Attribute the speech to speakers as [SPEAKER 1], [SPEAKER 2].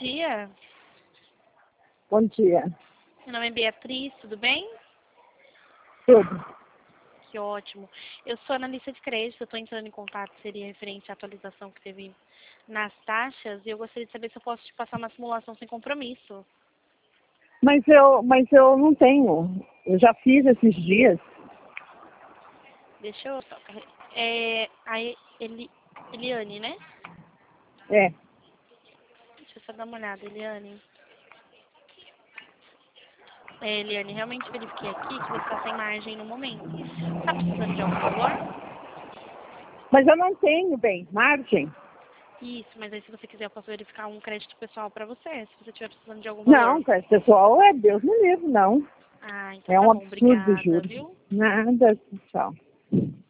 [SPEAKER 1] dia.
[SPEAKER 2] Bom dia.
[SPEAKER 1] Meu nome é Beatriz, tudo bem?
[SPEAKER 2] Tudo.
[SPEAKER 1] Que ótimo. Eu sou analista de crédito, eu estou entrando em contato, seria referente à atualização que teve nas taxas, e eu gostaria de saber se eu posso te passar uma simulação sem compromisso.
[SPEAKER 2] Mas eu não tenho. Eu já fiz esses dias.
[SPEAKER 1] Deixa eu só... Eliane, né?
[SPEAKER 2] É.
[SPEAKER 1] Deixa eu só dar uma olhada, Eliane. Eliane, realmente verifiquei aqui que você está sem margem no momento. Está precisando de algum valor?
[SPEAKER 2] Mas eu não tenho, bem, margem.
[SPEAKER 1] Isso, mas aí se você quiser eu posso verificar um crédito pessoal para você, se você estiver precisando de algum
[SPEAKER 2] Não,
[SPEAKER 1] valor.
[SPEAKER 2] pessoal, é Deus me livre, não.
[SPEAKER 1] Ah, então
[SPEAKER 2] É
[SPEAKER 1] tá
[SPEAKER 2] um
[SPEAKER 1] bom,
[SPEAKER 2] absurdo,
[SPEAKER 1] obrigada,
[SPEAKER 2] juro.
[SPEAKER 1] viu?
[SPEAKER 2] Nada, tchau.